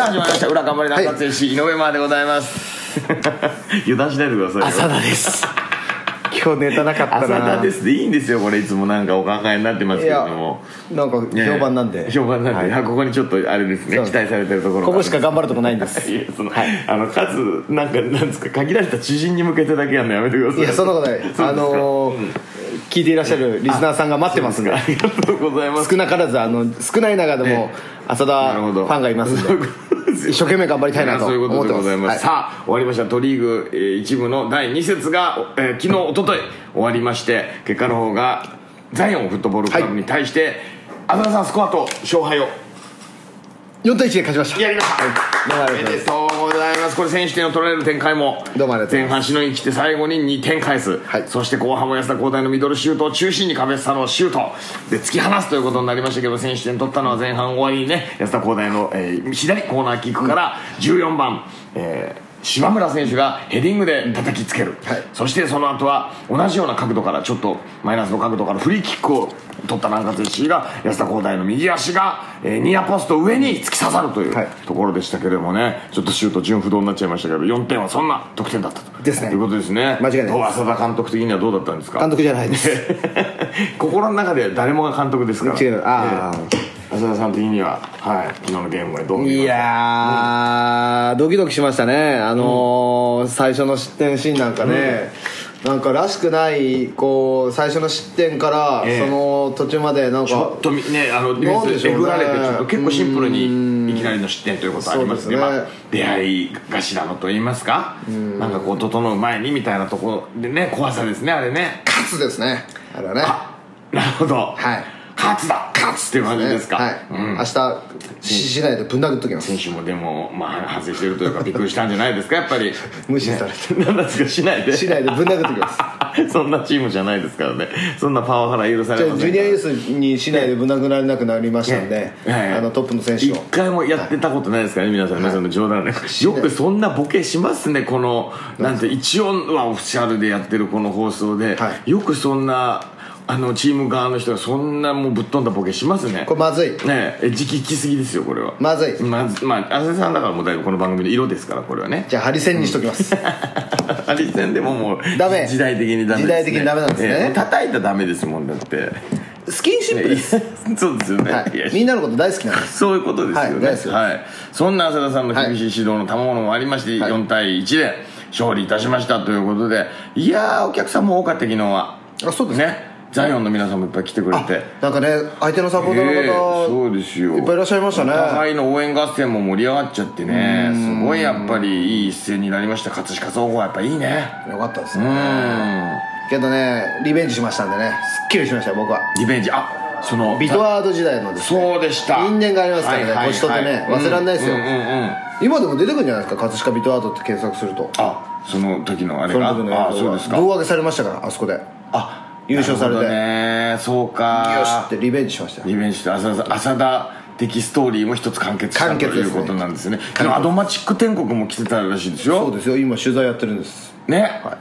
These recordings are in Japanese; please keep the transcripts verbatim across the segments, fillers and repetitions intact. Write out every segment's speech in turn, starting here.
さあ始まりました裏頑張り中津江市井上間でございます油断しないでくださいよ。 浅田です今日ネタなかったな。 浅田ですでいいんですよ。これいつもなんかお考えになってますけれども、 なんか評判なんで、 ね、評判なんで、はい、ここにちょっとあれですね、期待されてるところここしか頑張るとこないんですいやその、はい、あの数なんかなんですか限られた知人に向けてだけやるのやめてください。 いやそんなことないあのーうん、聞いていらっしゃるリスナーさんが待ってますんで、 ありがとうございます。 少なからずあの少ない中でも浅田ファンがいますんで一生懸命頑張りたいなと思ってます。 そういうことでございます、はい、さあ終わりました都リーグ、えー、一部のだいに節が、えー、昨日一昨日終わりまして、結果の方がザイオンフットボールクラブに対して、はい、浅田さんスコアと勝敗をよんたいいちで勝ちました。 やりました、はい、おめでとうございます。これ先取点を取られる展開もどうもありがとうございます。 前半しのぎに来て最後ににてん返す、はい、そして後半も安田交代のミドルシュートを中心に壁下のシュートで突き放すということになりましたけど、先取点取ったのは前半終わりにね、安田交代の、えー、左コーナーキックからじゅうよんばん、えー島村選手がヘディングで叩きつける、はい、そしてその後は同じような角度からちょっとマイナスの角度からフリーキックを取った南葛 エフシー が安田交代の右足が、えー、ニアポスト上に突き刺さるという、はい、ところでしたけれどもね、ちょっとシュート順不動になっちゃいましたけどよんてんはそんな得点だったとですね、 ということですね。 間違いないです。 浅田監督的にはどうだったんですか。 監督じゃないです心の中では誰もが監督ですから。 違う、ああ、 えー浅田さん的には、はい、昨日のゲームはどう見ました？ いやー、うん、ドキドキしましたね。あのーうん、最初の失点シーンなんかね、うん、なんからしくないこう最初の失点から、えー、その途中までなんかちょっとね、あのディフェンスえぐられてちょっと結構シンプルにいきなりの失点ということありますね。まあ、出会い頭のと言いますか、んなんかこう整う前にみたいなところでね、怖さですね、あれね。 勝つですね、あれはね。 なるほど、 はい、 勝つだ勝つっていう感じですか、 ね、はい、うん、明日しないでぶん殴っときます。 選手もでも、まあ、反省してるというかびっくりしたんじゃないですかやっぱり無視されて、 ね、何ですかしないでしないでぶん殴っときますそんなチームじゃないですからね、そんなパワハラ許されません。 ジュニアユースにしないでぶん殴られなくなりましたんで、ね、はいはい、あのトップの選手を一回もやってたことないですからね、はい、皆さんね、はい、その冗談ね、よくそんなボケしますね、このなんて一応はオフィシャルでやってるこの放送で、はい、よくそんなあのチーム側の人がそんなもうぶっ飛んだボケしますね。 これまずいねえ、時期行き過ぎですよこれは。 まずい、 まず、まあ浅田さんだからもうだいぶこの番組の色ですからこれはね。 じゃあハリセンにしときます、うん、 ハリセンでももうダメ、 時代的にダメですね。 時代的にダメなんですね、えー、叩いたらダメですもんだって。 スキンシップです、 ね、そうですよね、はい、 みんなのこと大好きなんです。 そういうことですよね、 はい、 はい、そんな浅田さんの厳しい指導の賜物もありまして、はい、よんたいいちで勝利いたしましたということで、いやーお客さんも多かった昨日は。 あ、そうですね、ザイオンの皆さんもいっぱい来てくれて、 なんかね相手のサポーターの方、えー、 そうですよ、 いっぱいいらっしゃいましたね。 お互いの応援合戦も盛り上がっちゃってね、すごいやっぱりいい一戦になりました。葛飾総合はやっぱいいね、 よかったですね。うんけどねリベンジしましたんでね、すっきりしましたよ僕は。 リベンジ、あ、そのビトワード時代のですね、 そうでした、 因縁がありますからね、はいはいはい、年取ってね忘れられないですよ、うんうんうんうん、今でも出てくるんじゃないですか、葛飾ビトワードって検索すると。あ、 その時のあれが、その時のあ、そうですか、胴上げされましたからあそこで、あ、優勝されてね、そうか、 よしってリベンジしましたよ。 リベンジして浅田、浅田的ストーリーも一つ完結したということなんですね。アドマチック天国も来てたらしいですよ。 そうですよ、今取材やってるんですね、はい、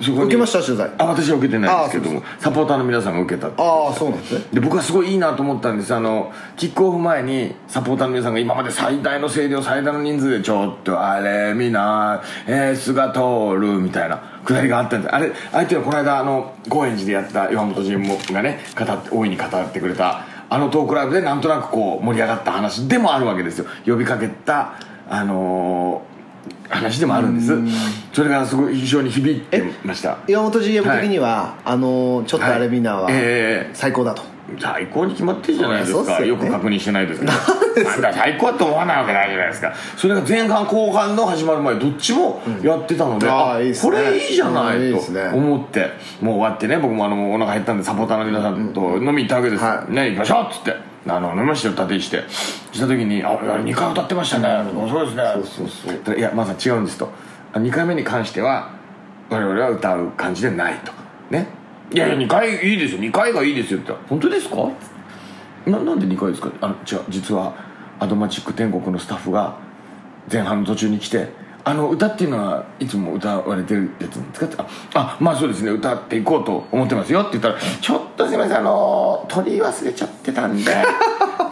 受けました取材。あ、 私は受けてないんですけども、サポーターの皆さんが受けたって。 ああ、そうなんですね。 で僕はすごいいいなと思ったんです。あのキックオフ前にサポーターの皆さんが今まで最大の声量最大の人数でちょっとあれみなエースが通るみたいなくだりがあったんです。あれ相手はこの間あの高円寺でやった岩本ジムがね語って大いに語ってくれたあのトークライブでなんとなくこう盛り上がった話でもあるわけですよ。呼びかけたあのー話でもあるんです。それがすごい非常に響いてました。 岩本 ジーエム 的には、はい、あのちょっとあれみんなは最高だと、 えー、最高に決まってるじゃないですか、ね、よく確認してないですけど最高だと思わないわけないじゃないですか。それが前半後半の始まる前どっちもやってたので、うん、ああ、いいですね、これいいじゃないと思って、もう終わってね、僕もあのお腹減ったんでサポーターの皆さんと飲み行ったわけです、はい、ね、行きましょうっつってあの飲みましたよ、立石してした時に「あ、にかい歌ってましたね、うん、そうですね」そうそうそう、いやまずは違うんですと、にかいめに関しては我々は歌う感じでないとね。いやいやにかいいいですよ、にかいがいいですよって言ったら「本当ですか?」な, なんでにかいですか。あの違う、実はアドマチック天国のスタッフが前半の途中に来て、あの歌っていうのはいつも歌われてるやつなんですかって、ああ、まあそうですね、歌っていこうと思ってますよって言ったら、ちょっとすいません、あの取り忘れちゃってたんで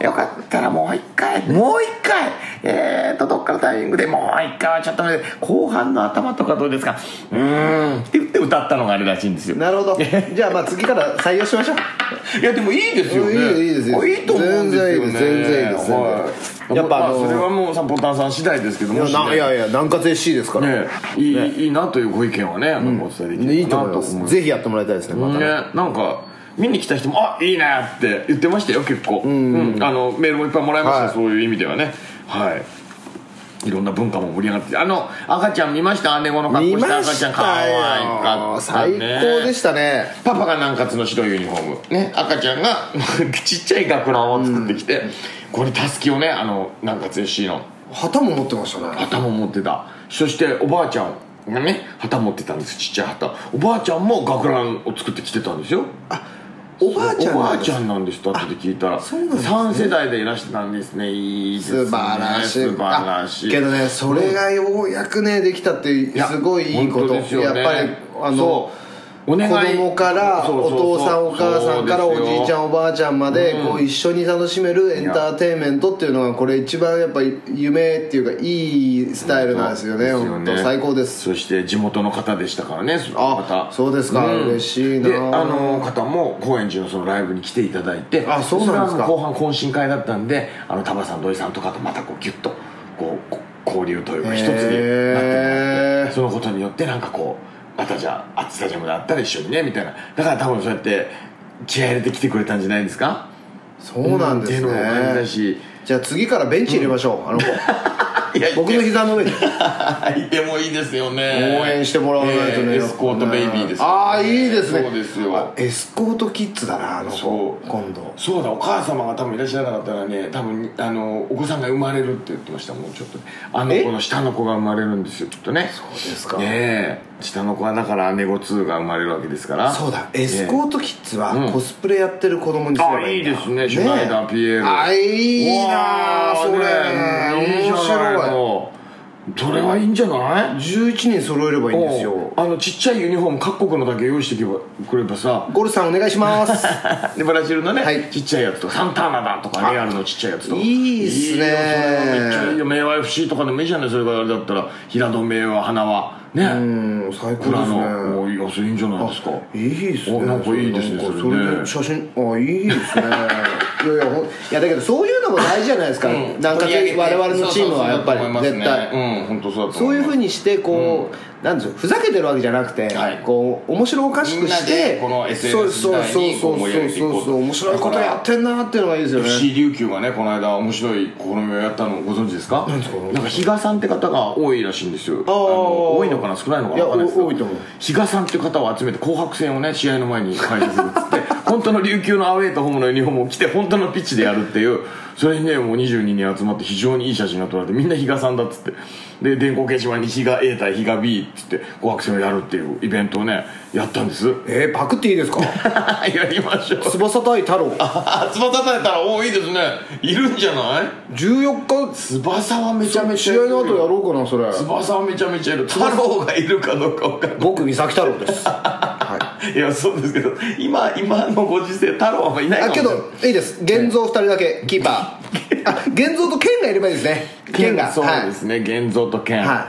よかったらもう一回もう一回えーとどっかのタイミングでもう一回はちょっと後半の頭とかどうですかうーんって言って歌ったのがあれらしいんですよ。 なるほどじゃあまあ次から採用しましょういやでもいいですよね。 いいいいですよいいと思うんですよね。 全然いいです全然いいです、はい、やっぱ、まあ、 それはもうサポーターさん次第ですけども、 いやいやいや南葛 エスシー ですからねいい、ね、いいなというご意見はね、うん、お伝えできるいいと思います。ぜひやってもらいたいですね、またね。 ねなんか見に来た人も「あいいね」って言ってましたよ結構、うんうん、あのメールもいっぱいもらいました、はい、そういう意味ではね。はいいろんな文化も盛り上がってあの赤ちゃん見ました姉子の格好した赤ちゃんかわいかったね。 最高でしたね。 パパが南葛の白いユニフォームね赤ちゃんがちっちゃい学ランを作ってきて、うん、これたすきをねあの南葛 エスシー の旗も持ってましたね。 旗も持ってた。そしておばあちゃんがね旗持ってたんです。ちっちゃい旗。おばあちゃんも学ランを作ってきてたんですよ。あおばあちゃんおばあちゃんなんですと後で聞いたらさん世代でいらしてたんですね。いいですね。 素晴らしい素晴らしい。 けどねそれがようやくねできたってすごいいいこと。やっぱりあのお願い子供からお父さんお母さんからおじいちゃんおばあちゃんまでこう一緒に楽しめるエンターテインメントっていうのがこれ一番やっぱり夢っていうかいいスタイルなんですよね。本当最高です。 そして地元の方でしたからね。 あそうですか、うん、嬉しいな。 であの方も高円寺のそのライブに来ていただいてあそうなんですか。 後半懇親会だったんであのタバさん土井さんとかとまたこうギュッとこう交流というか一つになってもらってそのことによってなんかこうまたじゃあスタジアムであったら一緒にねみたいな。だから多分そうやって気合入れてきてくれたんじゃないですか。 そうなんですね、 うん、っていうのを感じたしじゃあ次からベンチ入れましょう、うん、あの子いや僕の膝の上にいてもいいですよね。 応援してもらわないとね、 えー、エスコートベイビーです、ね、 ああいいですね。 そうですよ。 エスコートキッズだなあの子今度。 そうだお母様が多分いらっしゃらなかったらね多分あのお子さんが生まれるって言ってました。もうちょっとあの子の下の子が生まれるんですよきっとね。 そうですか。 ねえ下の子はだから姉子ツーが生まれるわけですから。 そうだエスコートキッズはコスプレやってる子供にすればいいんだ。 あいいですね。シュナイダーピエールあいいなそれいいじゃないの。それはいいんじゃない。 じゅういちにん揃えればいいんですよ。 あのちっちゃいユニフォーム各国のだけ用意してくればさゴルさんお願いしますでブラジルのね、はい、ちっちゃいやつとかサンターナだとかレアルのちっちゃいやつとかいいっすね。いいよそれはめっちゃいいよ。明和 エフシー とかでもいいじゃない。それがあれだったら平戸明和花輪ねうん最高ですね。 のいやそれいいんじゃないですか。 いいっすね。 なんかいいですね。それねそれで写真あいいですねいやいやいやだけどそういうのも大事じゃないですか、うん、なんか我々のチームはやっぱり絶対うん本当そうだと思います。 そういう風にしてこう、うん、なんですよふざけてるわけじゃなくて、はい、こう面白おかしくしてこの エスエヌエス 時代にこう盛り上げていこうと。 面白いことやってんなっていうのがいいですよね。 エフシー 琉球がねこの間面白い試みをやったのをご存知ですか。なんですか。なんか比嘉さんって方が多いらしいんですよ。あの多いのかな少ないのかな分かんないですけど多いと思う。 比嘉さんっていう方を集めて紅白戦をね試合の前に開催するっつって本当の琉球のアウェーとホームのユニフォームを着て本当のピッチでやるっていうそれにねもうにじゅうににん集まって非常にいい写真が撮られてみんな比嘉さんだっつってで電光掲示板に比嘉 A 対比嘉 B っつって紅白戦をやるっていうイベントをねやったんです。 えー、パクっていいですかやりましょう。 翼対太郎あ翼対太郎おいいですね。いるんじゃない。 じゅうよっか翼はめちゃめちゃいる。 試合の後やろうかなそれ。 翼はめちゃめちゃいる。太郎がいるかどうか分かんない。 僕三崎太郎ですはいいやそうですけど今今のご時世太郎はいないかもしれない。 あけどいいです現像ふたりだけキーパーあ現像と剣がいればいいですね。剣がそうですね、はい、現像と剣、はい、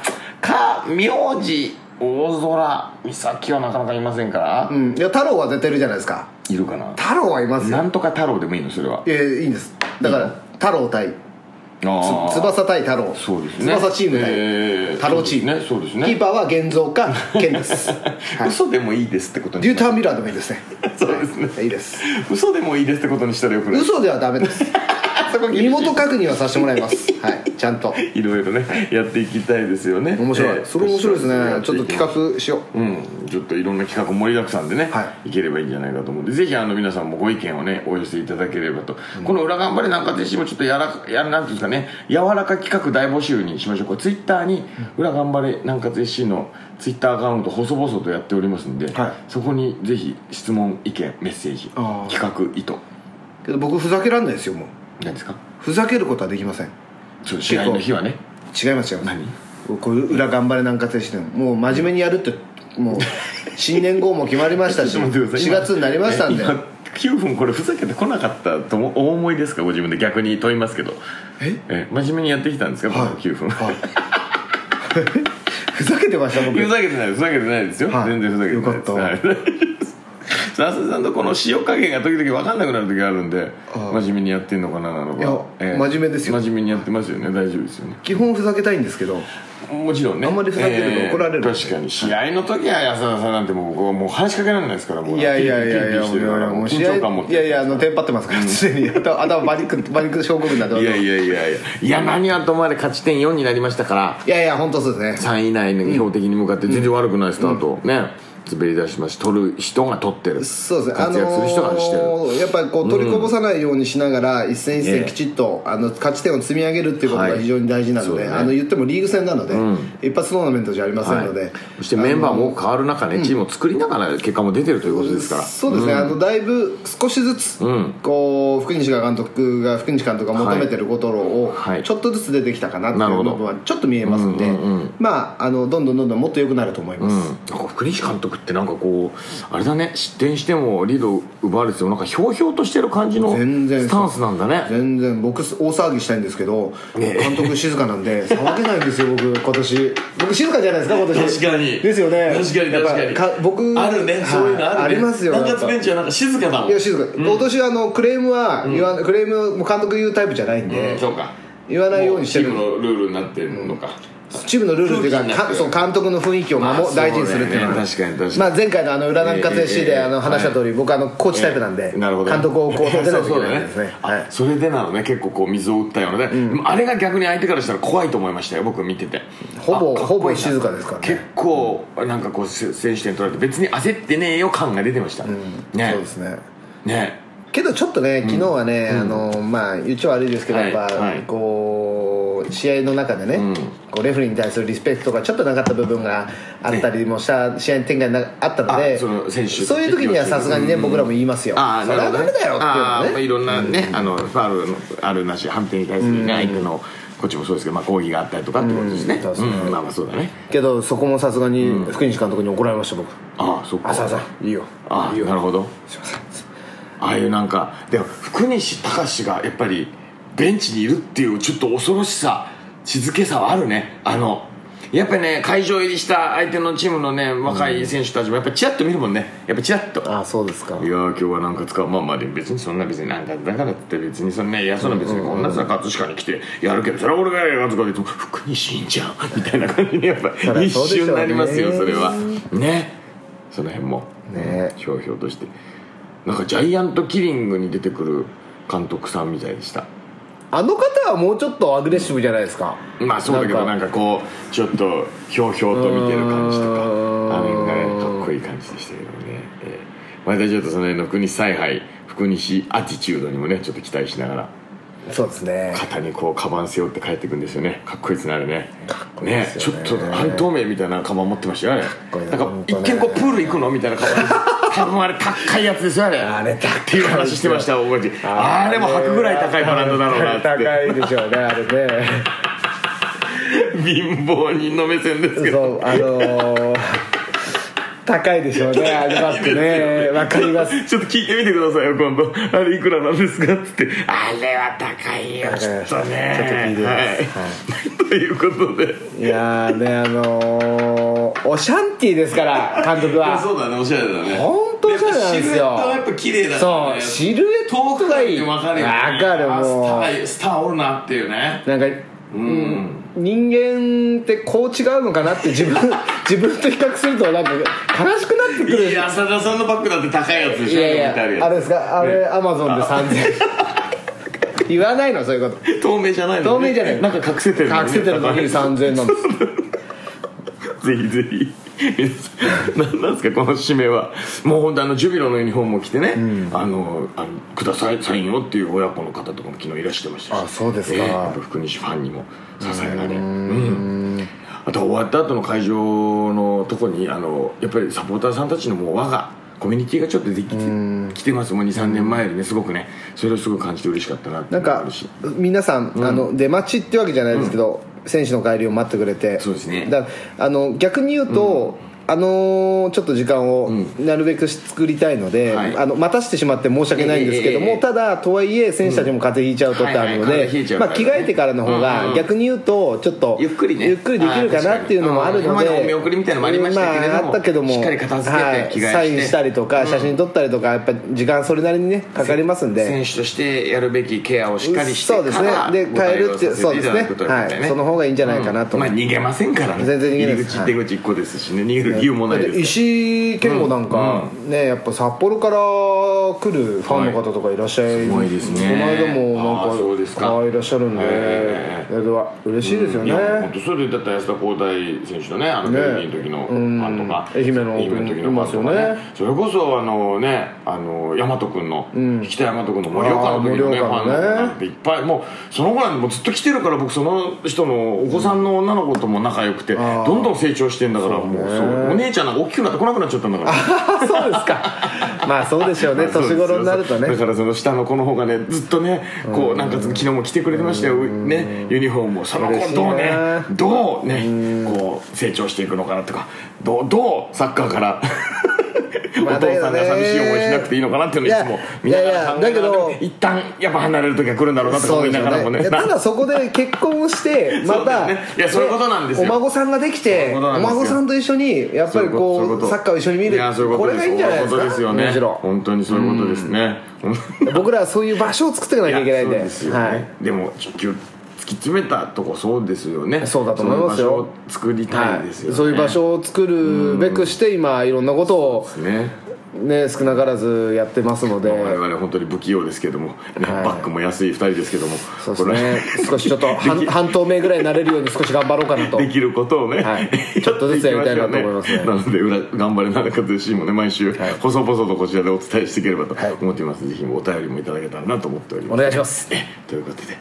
か名字大空美咲はなかなかいませんから、 うん、いや太郎は絶対いるじゃないですか。 いるかな。 太郎はいますよ。 なんとか太郎でもいいのそれは。 いやいいんですだから、うん、太郎対翼対太郎。 そうですね。 翼チーム対、えー、太郎チームね。そうですね。 キーパーは現像か剣です、はい、 嘘でもいいですってことにデューターミラーでもいいですねそうですね、 はい、いいです。 嘘でもいいですってことにしたらよくない。 嘘ではダメです身元確認はさせてもらいますはいちゃんといろいろねやっていきたいですよね。 面白い、えー、それ面白いですね。ちょっと企画しよう。 うんちょっといろんな企画盛りだくさんでね、はい、いければいいんじゃないかと思うんでぜひあの皆さんもご意見をねお寄せいただければと、うん、この裏頑張れなんかぜひもちょっとやらやなんていうんですかね柔らか企画大募集にしましょう。これツイッターに裏頑張れなんかぜひのツイッターアカウント細々とやっておりますんで、はい、そこにぜひ質問意見メッセージ企画意図。 けど僕ふざけらんないですよ。もう何ですか。 ふざけることはできません。 そう試合の日はね。 違いますよ。何こういう裏頑張れなんかぜひでももう真面目にやるってもう新年号も決まりましたししがつになりましたんできゅうふんこれふざけてこなかったとお思いですかご自分で逆に問いますけどええ真面目にやってきたんですか、はい、このきゅうふん、はい、 ふざけてました僕ふざけてないふざけてないですよ、はい、全然ふざけてないですよかった、はい浅瀬さんとこの塩加減が時々分かんなくなる時があるんで真面目にやってんのかななのかいや、 えー、真面目ですよ真面目にやってますよね大丈夫ですよね基本ふざけたいんですけどもちろんねあんまりふざけると怒られる、 えー、確かに試合の時は安田さんなんてもう僕はもう話しかけられないですからもういやいやいやいやもう試合いやいやあのテンパってますから常に頭バニックバニック症候群になってますいやいやいやいやいや何はともあれ勝ち点よんになりましたからいやいや本当そうですねさんい以内の標的に向かって全然悪くないスタート、うん、ね滑り出します取る人が取ってるそうですね活躍する人がしてる、 あのー、やっぱりこう取りこぼさないようにしながら、うん、一戦一戦きちっと、あの勝ち点を積み上げるっていうことが非常に大事なので、はいね、あの言ってもリーグ戦なので、うん、一発トーナメントじゃありませんので、はい、 そしてメンバーも変わる中ね、チームを作りながら結果も出てるということですから、 そうですね、うん、あのだいぶ少しずつ、うん、こう福西監督が福西監督が求めてることをちょっとずつ出てきたかなっていう部分はちょっと見えますんで、うんうんうん、まああのどんどんどんどんもっと良くなると思います、 うん、なんか福西監督ってなんかこうあれだね失点してもリード奪われてもなんかひょうひょうとしてる感じのスタンスなんだね全然僕大騒ぎしたいんですけど、ね、監督静かなんで騒げないんですよ僕今年僕静かじゃないですか今年確かにですよね確かに確かにか僕あるねそういうのあるねありますよ中津ベンチはなんか静かだもんいや静か、うん、今年はあのクレームは言わ、うん、クレームも監督言うタイプじゃないんで、 うん、そうか言わないようにしてるチームのルールになってるのか、うんチームのルールっていうかそう監督の雰囲気を守、まあ、大事にするっていうのは、 ね、確かに確かに、 まあ、前回のあの浦南勝 エフシー であの話した通り、はい、僕はあのコーチタイプなんで、えー、なるほど監督をこう立てないといけないんですねはい、それでなのね結構こう水を打ったようなね、うん、あれが逆に相手からしたら怖いと思いましたよ僕見ててほぼほぼ静かですからね結構なんかこう先取点取られて別に焦ってねえよ感が出てました、うんね、そうですねねけどちょっとね昨日はね、うん、あのまあ言っちゃ悪いですけど、はい、やっぱ、はい、こう試合の中でね、うん、こうレフェリーに対するリスペクトがちょっとなかった部分があったりもした試合の展開があったので、 その選手そういう時にはさすがにね、うん、僕らも言いますよあそれはダメだよっていうのねあ、まあ、いろんなね、うん、あのファウルのあるなし判定に対する、ねうん、相手のこっちもそうですけど、まあ、抗議があったりとかってことですね、うんうん、まあまあそうだねけどそこもさすがに福西監督に怒られました僕ああそっか浅田さんいいよああいいよなるほどすいませんああいうなんかでも福西隆がやっぱりベンチにいるっていうちょっと恐ろしさ静けさはあるねあのやっぱりね会場入りした相手のチームのね若い選手たちもやっぱりチラッと見るもんねやっぱチラッとああそうですかいや今日はなんか使うまあまあで別にそんな別になんかだからって別にそんな嫌そうな別にこんなさ葛飾に来てやるけどそれは俺がやるやつがいつも福西いいんじゃんみたいな感じにやっぱ一瞬になりますよそれはねその辺もねひょうひょうとしてなんかジャイアントキリングに出てくる監督さんみたいでしたあの方はもうちょっとアグレッシブじゃないですかまあそうだけどなんかこうちょっとひょうひょうと見てる感じとかあの辺がかっこいい感じでしたけどね、えー、またちょっとその辺の福西采配福西アティチュードにもねちょっと期待しながらそうですね肩にこうカバン背負って帰ってくんですよねかっこいいですねあれねかっこいいですよねねちょっと半透明みたいなカバン持ってましたよあれなんか一見こうプール行くのみたいなカバン多分あれ高いやつですよあれあれ高いっていう話してました覚えてあれも履くぐらい高いブランドだろうなって高いでしょうねあれね貧乏人の目線ですけどそうあのー高いでしょうねありますねわかりますちょっと聞いてみてくださいよ今度あれいくらなんですかっつってあれは高いよちょっとねちょっと聞いてみます、はいはい、 ということでいやーねあのー、オシャンティーですから監督はそうだねおしゃれだね本当おしゃれなんですよシルエットはやっぱ綺麗だねそうシルエットがいい分かるよ、ね、 分かるもうスターおるなっていうねなんかうん人間ってこう違うのかなって自分自分と比較するとなんか悲しくなってくるいや浅田さんのバッグだって高いやつでしょいやいやあれですかあれアマゾンでさんぜんえん言わないのそういうこと透明じゃないの、ね、 透明じゃないなんか隠せてるの、ね、隠せてるのにさんぜんえんなんですぜひぜひ何なんですかこの締めはもう本当あのジュビロのユニフォームを着てね、うん、あのあのくださいサインをっていう親子の方とかも昨日いらしてましたしあそうですか、えー、 福西ファンにも支えられうん、あと終わった後の会場のとこにあのやっぱりサポーターさんたちのもう輪がコミュニティがちょっとできてきてますもう にさんねんまえよりねすごくねそれをすごく感じて嬉しかったなってなんか皆さん、うん、あの出待ちってわけじゃないですけど、うん、選手の帰りを待ってくれてそうですねだあの逆に言うと、 あのー、ちょっと時間をなるべく作りたいので、うんはい、あの待たせてしまって申し訳ないんですけども、えーえー、ただとはいえ選手たちも風邪ひいちゃうとってあるので、まあ、着替えてからの方が逆に言うとちょっとゆっくりねゆっくりできるかなっていうのもあるので、 お見送りみたいなのもありましたけれども、まあ、あったけどもしっかり片付けて着替えして、はい、 サインしたりとか写真撮ったりとかやっぱ時間それなりにねかかりますんで、 選手としてやるべきケアをしっかりしてからそうですねで帰るっていうそうですね、はい、その方がいいんじゃないかなと、 うん、まあ逃げませんからね、 全然逃げない入り口出口いっこですしね、逃げる理由もないです。 石井健吾なんかね、やっぱ札幌から来るファンの方とかいらっしゃい、 すごいですね。 この間もなんかそうですか、 いらっしゃるんで、嬉しいですよね。 本当それだったら安田浩大選手のね、あのベルギーの時のファンとか、 愛媛の時のファンとかね、 それこそあのね、あの大和君の引田大和君の盛岡の時のねファンなんていっぱい、もうその子なんてもうずっと来てるから、僕その人のお子さんの女の子とも仲良くて、どんどん成長してんだから、もうそうお姉ちゃんなんか大きくなってこなくなっちゃったんだから。 そうですか。まあそうでしょうね、年頃になるとね。 だからその下の子の方がね、ずっとね、こうなんか昨日も来てくれてましたよね、ユニフォームを。その子どうね、どうね、こう成長していくのかなとか、どうどうサッカーからお父さんが寂しい思いしなくていいのかなっていうのをいつも見ながら考えながら、一旦やっぱ離れる時が来るんだろうなとか思いながらもね。 ただそこで結婚してまたいやそういうことなんですよ。 お孫さんができて、お孫さんと一緒にやっぱりこうサッカーを一緒に見る、これがいいんじゃないですか。 むしろ本当にそういうことですね。 僕らはそういう場所を作っていかなきゃいけないんで。 でも突き詰めたとこそうですよね。 そうだと思いますよ。 そういう場所を作りたいですよね。 そういう場所を作るべくして今いろんなことをね、少なからずやってますので、 我々本当に不器用ですけども、ね、はい、バッグも安いふたりですけども、 そうですね、少しちょっと半, 半透明ぐらいになれるように少し頑張ろうかなと、 できることをね、 はい、ちょっとずつやりたいなと思いますね。 なので裏頑張れなかというシーンもね、毎週細々とこちらでお伝えしていければと思っています、はい、ぜひお便りもいただけたらなと思っております。 お願いします。 えということで、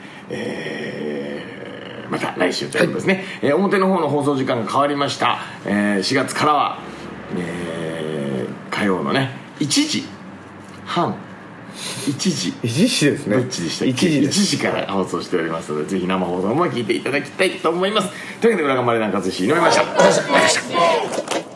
えー、また来週ということですね、はい、えー、表の方の放送時間が変わりました、えー、しがつからは、えー、火曜のねいちじはんいちじいちじですね。 どっちでしたっけ。 いちじです。 いちじから放送しておりますので、ぜひ生放送も聞いていただきたいと思います。というわけで裏頑張れなんかずし井上ました。